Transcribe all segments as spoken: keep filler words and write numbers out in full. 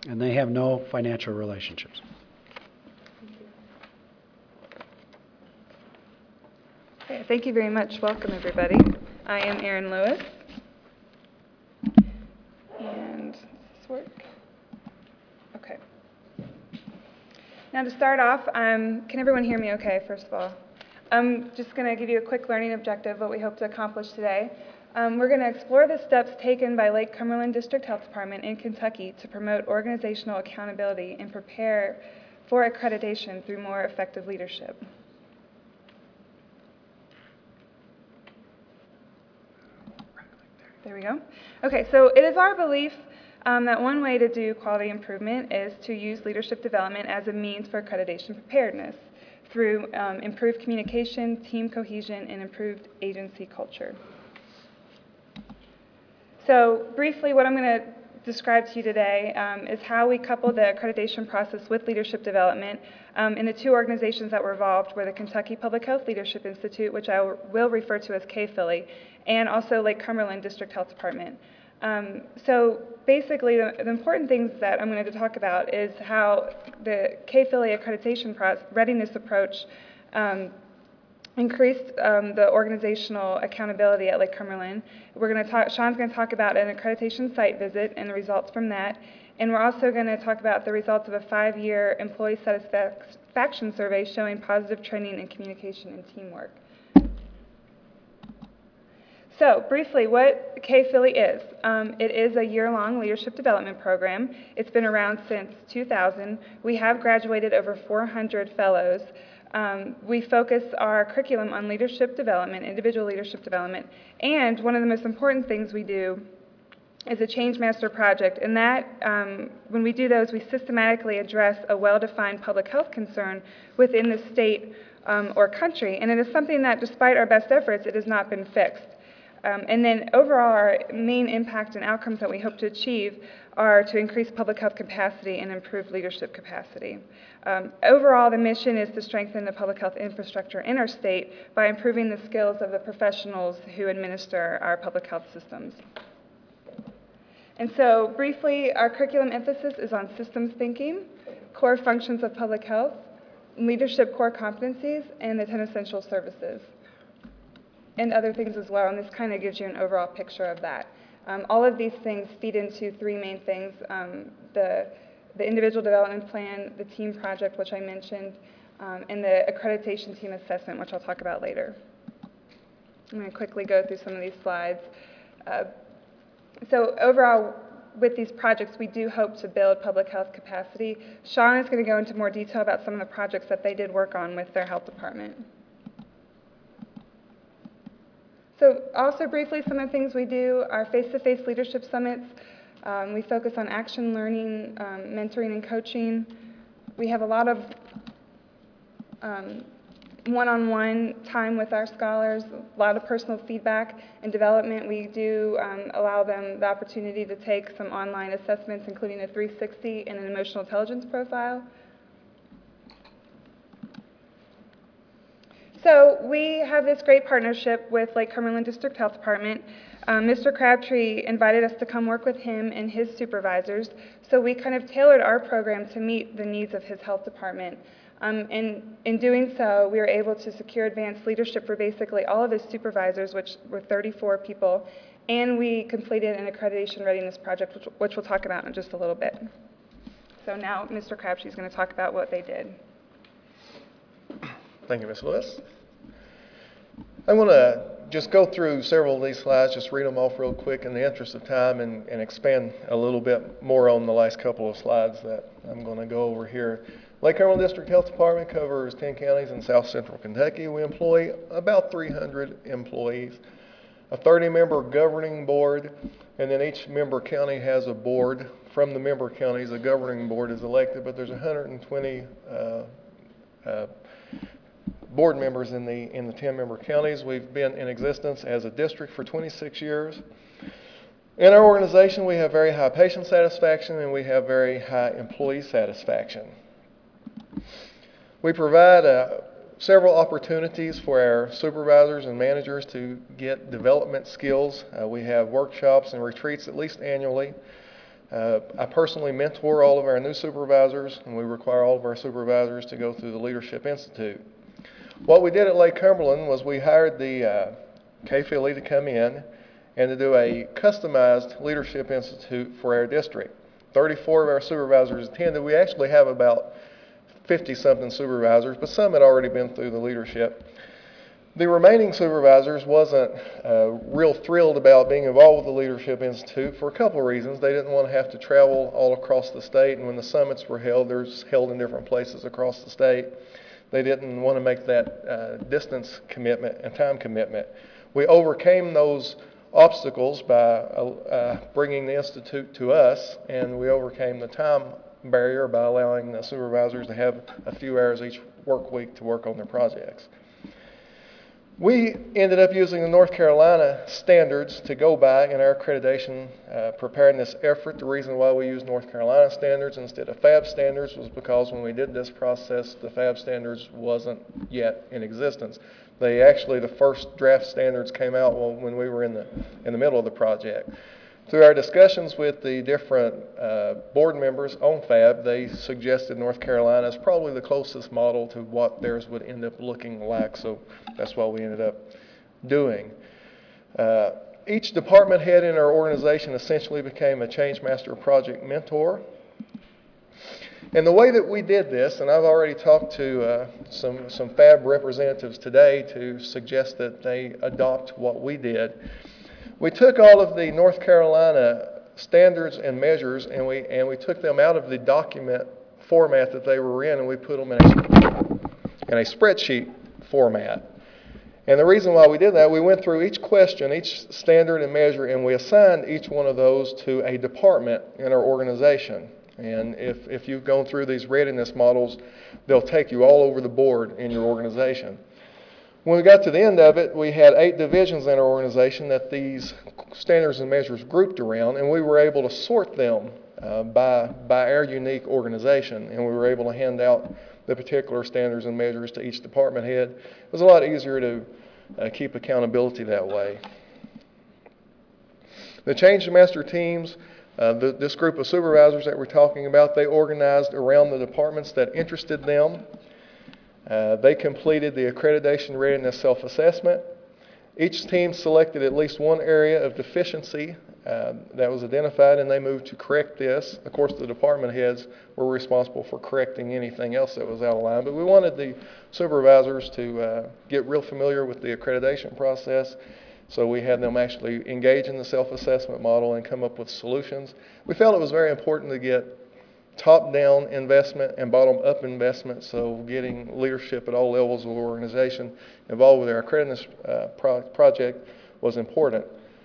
and they have no financial relationships. Okay, thank you very much. Welcome, everybody. I am Erin Lewis. And does this work? Okay. Now to start off, um, can everyone hear me okay, first of all? I'm just going to give you a quick learning objective, what we hope to accomplish today. Um, we're going to explore the steps taken by Lake Cumberland District Health Department in Kentucky to promote organizational accountability and prepare for accreditation through more effective leadership. There we go. Okay, so it is our belief um, that one way to do quality improvement is to use leadership development as a means for accreditation preparedness through um, improved communication, team cohesion, and improved agency culture. So briefly, what I'm going to describe to you today um, is how we couple the accreditation process with leadership development. Um, and the two organizations that were involved were the Kentucky Public Health Leadership Institute, which I will refer to as K Philly, and also Lake Cumberland District Health Department. Um, so basically, the, the important things that I'm going to talk about is how the K Philly accreditation process, readiness approach um, increased um, the organizational accountability at Lake Cumberland. We're going to talk, Sean's going to talk about an accreditation site visit and the results from that. And we're also going to talk about the results of a five-year employee satisfaction survey showing positive training in communication and teamwork. So, briefly, what K Philly is. Um, it is a year-long leadership development program. It's been around since two thousand. We have graduated over four hundred fellows. Um, we focus our curriculum on leadership development, individual leadership development, and one of the most important things we do is a Change Master project, and that, um, when we do those, we systematically address a well-defined public health concern within the state um, or country, and it is something that, despite our best efforts, it has not been fixed. Um, and then overall, our main impact and outcomes that we hope to achieve are to increase public health capacity and improve leadership capacity. Um, overall, the mission is to strengthen the public health infrastructure in our state by improving the skills of the professionals who administer our public health systems. And so, briefly, our curriculum emphasis is on systems thinking, core functions of public health, leadership core competencies, and the ten essential services, and other things as well, and this kind of gives you an overall picture of that. Um, all of these things feed into three main things, um, the, the individual development plan, the team project, which I mentioned, um, and the accreditation team assessment, which I'll talk about later. I'm going to quickly go through some of these slides. Uh, so overall, with these projects, we do hope to build public health capacity. Sean is going to go into more detail about some of the projects that they did work on with their health department. So also briefly, some of the things we do are face-to-face leadership summits. Um, we focus on action learning, um, mentoring, and coaching. We have a lot of um, one-on-one time with our scholars, a lot of personal feedback and development. We do um, allow them the opportunity to take some online assessments, including a three sixty and an emotional intelligence profile. So we have this great partnership with Lake Cumberland District Health Department. Um, Mister Crabtree invited us to come work with him and his supervisors, so we kind of tailored our program to meet the needs of his health department. Um, and in doing so, we were able to secure advanced leadership for basically all of his supervisors, which were thirty-four people, and we completed an accreditation readiness project, which, which we'll talk about in just a little bit. So now Mister Crabtree is going to talk about what they did. Thank you, Miz Lewis. I want to just go through several of these slides, just read them off real quick in the interest of time, and, and expand a little bit more on the last couple of slides that I'm going to go over here. Lake Cumberland District Health Department covers ten counties in south central Kentucky. We employ about three hundred employees, a thirty member governing board, and then each member county has a board. From the member counties, a governing board is elected, but there's one hundred twenty uh, uh, board members in the in the ten member counties. We've been in existence as a district for twenty-six years. In our organization, we have very high patient satisfaction and we have very high employee satisfaction. We provide uh, several opportunities for our supervisors and managers to get development skills. Uh, we have workshops and retreats at least annually. Uh, I personally mentor all of our new supervisors, and we require all of our supervisors to go through the Leadership Institute. What we did at Lake Cumberland was we hired the uh, K F L E to come in and to do a customized Leadership Institute for our district. thirty-four of our supervisors attended. We actually have about fifty-something supervisors, but some had already been through the leadership. The remaining supervisors wasn't uh, real thrilled about being involved with the Leadership Institute for a couple of reasons. They didn't want to have to travel all across the state, and when the summits were held, they're held in different places across the state. They didn't want to make that uh, distance commitment and time commitment. We overcame those obstacles by uh, bringing the Institute to us, and we overcame the time barrier by allowing the supervisors to have a few hours each work week to work on their projects. We ended up using the North Carolina standards to go by in our accreditation uh, preparedness effort. The reason why we used North Carolina standards instead of F A B standards was because when we did this process, the F A B standards wasn't yet in existence. They actually, the first draft standards came out when we were in the, in the middle of the project. Through our discussions with the different uh, board members on F A B, they suggested North Carolina is probably the closest model to what theirs would end up looking like, so that's what we ended up doing. Uh, each department head in our organization essentially became a Change Master project mentor. And the way that we did this, and I've already talked to uh, some, some F A B representatives today to suggest that they adopt what we did. We took all of the North Carolina standards and measures, and we and we took them out of the document format that they were in, and we put them in a, in a spreadsheet format. And the reason why we did that, we went through each question, each standard and measure, and we assigned each one of those to a department in our organization. And if, if you've gone through these readiness models, they'll take you all over the board in your organization. When we got to the end of it, we had eight divisions in our organization that these standards and measures grouped around, and we were able to sort them uh, by, by our unique organization, and we were able to hand out the particular standards and measures to each department head. It was a lot easier to uh, keep accountability that way. The Change Master teams, uh, the, this group of supervisors that we're talking about, they organized around the departments that interested them. Uh, they completed the accreditation readiness self-assessment. Each team selected at least one area of deficiency uh, that was identified, and they moved to correct this. Of course, the department heads were responsible for correcting anything else that was out of line, but we wanted the supervisors to uh, get real familiar with the accreditation process, so we had them actually engage in the self-assessment model and come up with solutions. We felt it was very important to get top-down investment and bottom-up investment, so getting leadership at all levels of the organization involved with our accreditation uh, pro project was important.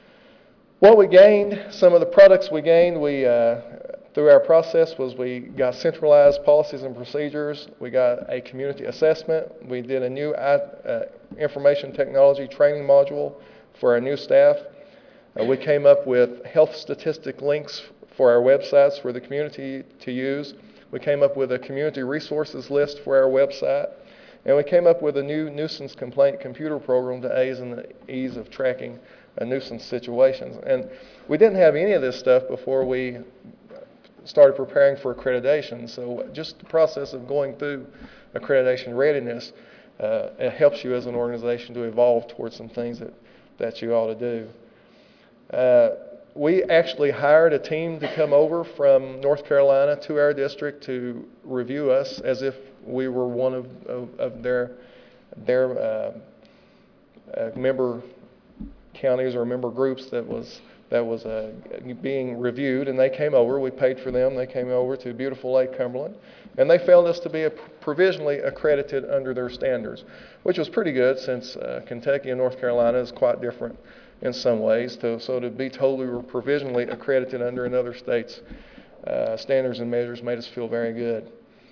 What we gained, some of the products we gained we, uh, through our process was we got centralized policies and procedures, we got a community assessment, we did a new uh, information technology training module for our new staff. Uh, we came up with health statistic links for our websites for the community to use. We came up with a community resources list for our website, and we came up with a new nuisance complaint computer program to aid in the ease of tracking uh, nuisance situations. And we didn't have any of this stuff before we started preparing for accreditation, so just the process of going through accreditation readiness uh, it helps you as an organization to evolve towards some things that, that you ought to do. Uh, We actually hired a team to come over from North Carolina to our district to review us as if we were one of, of, of their, their uh, uh, member counties or member groups that was, that was uh, being reviewed. And they came over. We paid for them. They came over to beautiful Lake Cumberland. And they found us to be a provisionally accredited under their standards, which was pretty good since uh, Kentucky and North Carolina is quite different in some ways. To, so to be told we were provisionally accredited under another state's uh, standards and measures made us feel very good.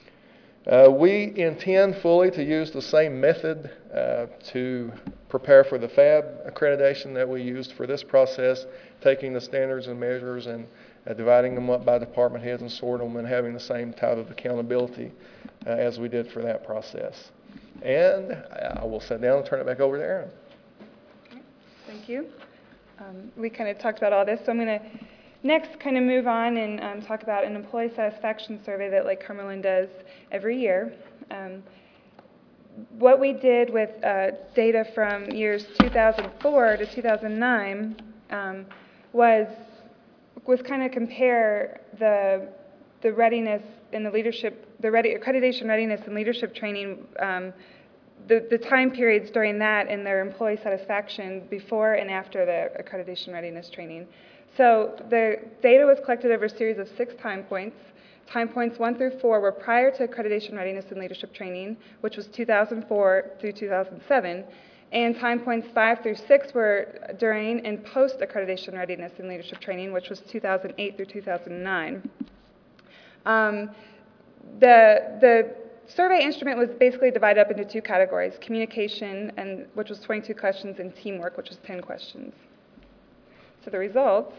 Uh, we intend fully to use the same method uh, to prepare for the F A B accreditation that we used for this process, taking the standards and measures and uh, dividing them up by department heads and sorting them and having the same type of accountability uh, as we did for that process. And I will sit down and turn it back over to Aaron. Thank you. Um, we kind of talked about all this, so I'm going to next, kind of move on and um, talk about an employee satisfaction survey that Lake Cumberland does every year. Um, what we did with uh, data from years two thousand four to two thousand nine um, was was kind of compare the the readiness and the leadership, the ready, accreditation readiness and leadership training, um, the, the time periods during that and their employee satisfaction before and after the accreditation readiness training. So the data was collected over a series of six time points. Time points one through four were prior to accreditation readiness and leadership training, which was two thousand four through two thousand seven. And time points five through six were during and post accreditation readiness and leadership training, which was two thousand eight through two thousand nine. Um, the, the survey instrument was basically divided up into two categories, communication, and, which was twenty-two questions, and teamwork, which was ten questions. So the results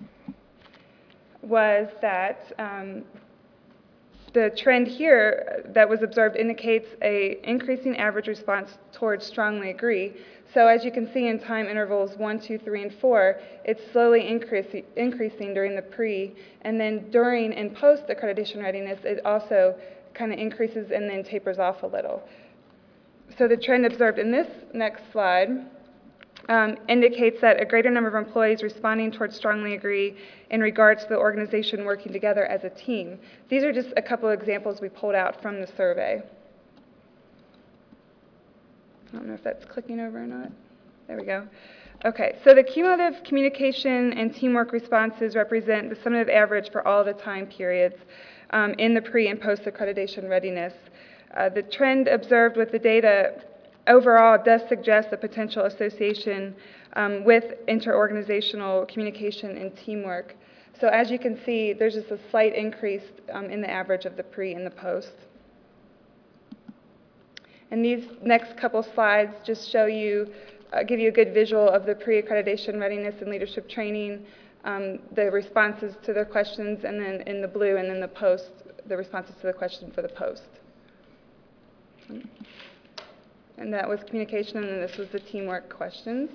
was that um, the trend here that was observed indicates a increasing average response towards strongly agree. So as you can see in time intervals one, two, three, and four, it's slowly increasing, increasing during the pre, and then during and post accreditation readiness, it also kind of increases and then tapers off a little. So the trend observed in this next slide Um, indicates that a greater number of employees responding towards strongly agree in regards to the organization working together as a team. These are just a couple of examples we pulled out from the survey. I don't know if that's clicking over or not. There we go. Okay, so the cumulative communication and teamwork responses represent the summative average for all the time periods um, in the pre and post accreditation readiness. Uh, the trend observed with the data overall does suggest a potential association um, with interorganizational communication and teamwork. So as you can see, there's just a slight increase um, in the average of the pre and the post. And these next couple slides just show you, uh, give you a good visual of the pre-accreditation readiness and leadership training, um, the responses to the questions, and then in the blue, and then the post, the responses to the question for the post. And that was communication, and then this was the teamwork questions.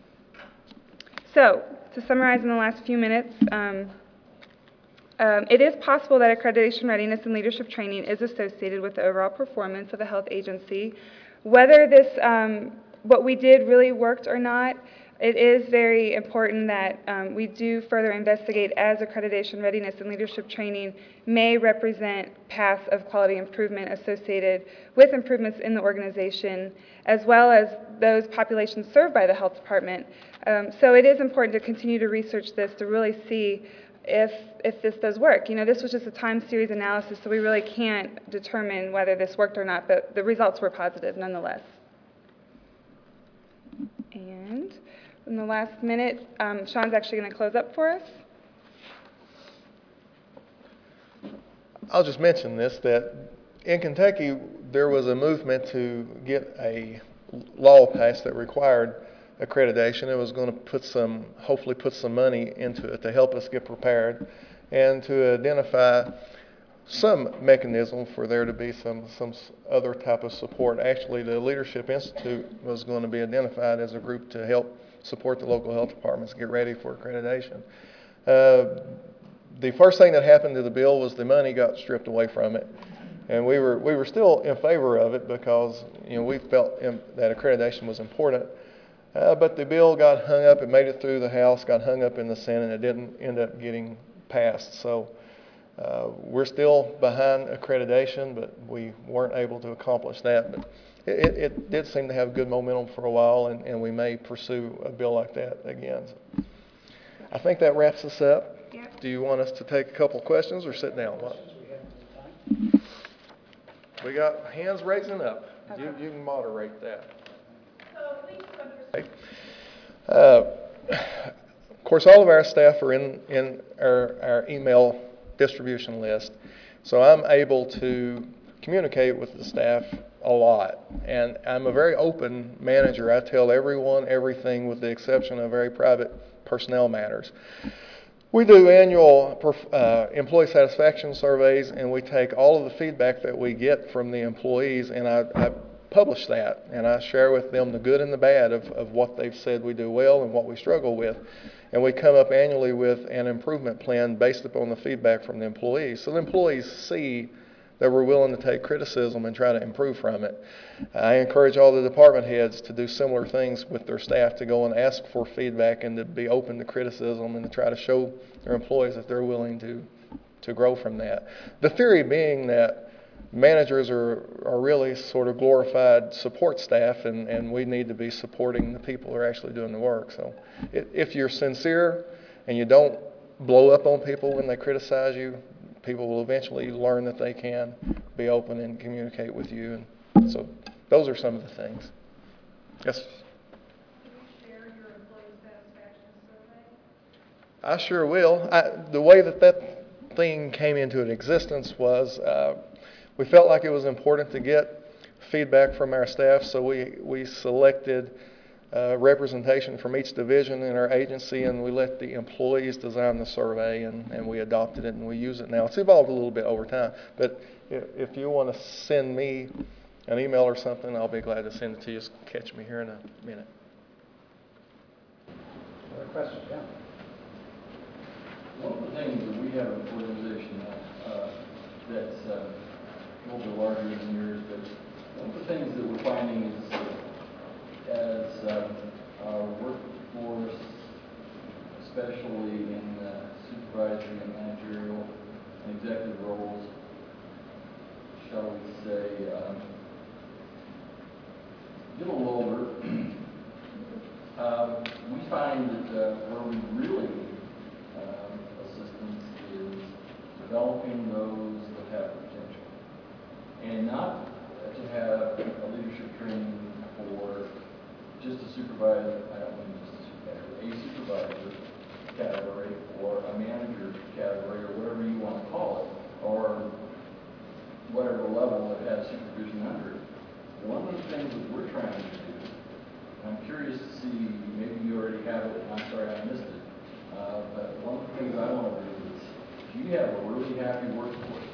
So, to summarize in the last few minutes, um, um, it is possible that accreditation readiness and leadership training is associated with the overall performance of a health agency. Whether this, um, what we did really worked or not, it is very important that um, we do further investigate as accreditation readiness and leadership training may represent paths of quality improvement associated with improvements in the organization, as well as those populations served by the health department. Um, so it is important to continue to research this to really see if, if this does work. You know, this was just a time series analysis, so we really can't determine whether this worked or not, but the results were positive nonetheless. And in the last minute, um, Sean's actually going to close up for us. I'll just mention this, that in Kentucky, there was a movement to get a law passed that required accreditation. It was going to put some, hopefully put some money into it to help us get prepared and to identify some mechanism for there to be some, some other type of support. Actually, the Leadership Institute was going to be identified as a group to help support the local health departments get ready for accreditation. Uh, the first thing that happened to the bill was the money got stripped away from it. And we were, we were still in favor of it because, you know, we felt in, that accreditation was important. Uh, but the bill got hung up. It made it through the House, got hung up in the Senate, and it didn't end up getting passed. So uh, we're still behind accreditation, but we weren't able to accomplish that. But it, it did seem to have good momentum for a while, and, and we may pursue a bill like that again. So I think that wraps us up. Yep. Do you want us to take a couple questions or sit down? What? We got hands raising up. Okay. You, you can moderate that. Uh, of course, all of our staff are in, in our, our email distribution list, so I'm able to communicate with the staff a lot. And I'm a very open manager. I tell everyone everything with the exception of very private personnel matters. We do annual uh, employee satisfaction surveys, and we take all of the feedback that we get from the employees, and I, I publish that, and I share with them the good and the bad of, of what they've said we do well and what we struggle with. And we come up annually with an improvement plan based upon the feedback from the employees. So the employees see that we're willing to take criticism and try to improve from it. I encourage all the department heads to do similar things with their staff, to go and ask for feedback and to be open to criticism and to try to show their employees that they're willing to, to grow from that. The theory being that managers are, are really sort of glorified support staff, and, and we need to be supporting the people who are actually doing the work. So it, if you're sincere and you don't blow up on people when they criticize you, people will eventually learn that they can be open and communicate with you. And so those are some of the things. Yes? Can you share your employee satisfaction survey? I sure will. I, the way that that thing came into existence was uh, we felt like it was important to get feedback from our staff, so we, we selected Uh, representation from each division in our agency, and we let the employees design the survey, and, and we adopted it, and we use it now. It's evolved a little bit over time, but if, if you want to send me an email or something, I'll be glad to send it to you. Just catch me here in a minute. Other questions? Yeah. One of the things that we have an organization uh, that's uh, a little bit larger than yours, but one of the things that we're finding is uh, as uh, our workforce, especially in uh, supervisory and managerial and executive roles, shall we say, um, get a little older, uh, we find that uh, where we really need um, assistance is developing those that have potential. And not to have a leadership training for just a supervisor, I don't mean just a supervisor, a supervisor category or a manager category or whatever you want to call it, or whatever level that has supervision under it. One of the things that we're trying to do, and I'm curious to see, maybe you already have it, and I'm sorry I missed it, uh, but one of the things I want to do is, if you have a really happy workforce,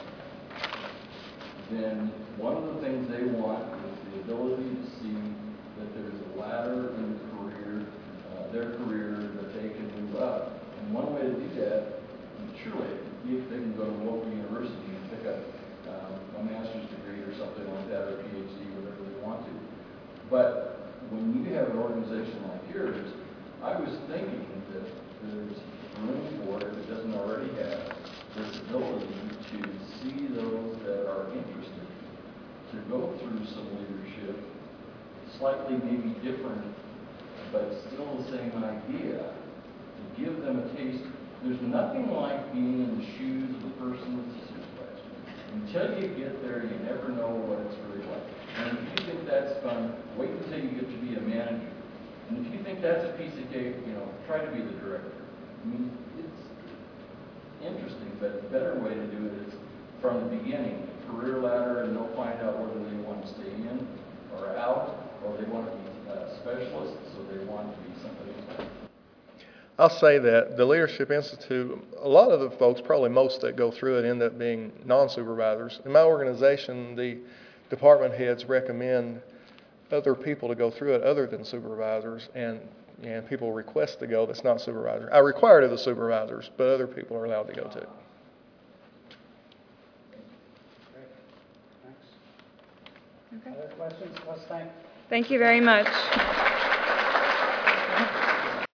then one of the things they want is the ability to see that there's a ladder in the career, uh, their career, that they can move up. And one way to do that, surely, if they can go to a local university and pick up um, a master's degree or something like that, or a PhD, whatever they want to. But when you have an organization like yours, I was thinking that there's room for it, if it doesn't already have, this ability to see those that are interested, to go through some leadership, slightly maybe different, but still the same idea, to give them a taste. There's nothing like being in the shoes of the person that's a supervisor. Until you get there, you never know what it's really like. And if you think that's fun, wait until you get to be a manager. And if you think that's a piece of cake, you know, try to be the director. I mean, it's interesting, but the better way to do it is from the beginning, career ladder, and they'll find out whether they want to stay in or out, or they want to be uh, specialists, so they want to be somebody else. I'll say that the Leadership Institute, a lot of the folks, probably most that go through it, end up being non-supervisors. In my organization, the department heads recommend other people to go through it other than supervisors, and, and people request to go that's not supervisor. I require it of the supervisors, but other people are allowed to go too. Great. Thanks. Okay. Other questions? Let's thank Thank you very much.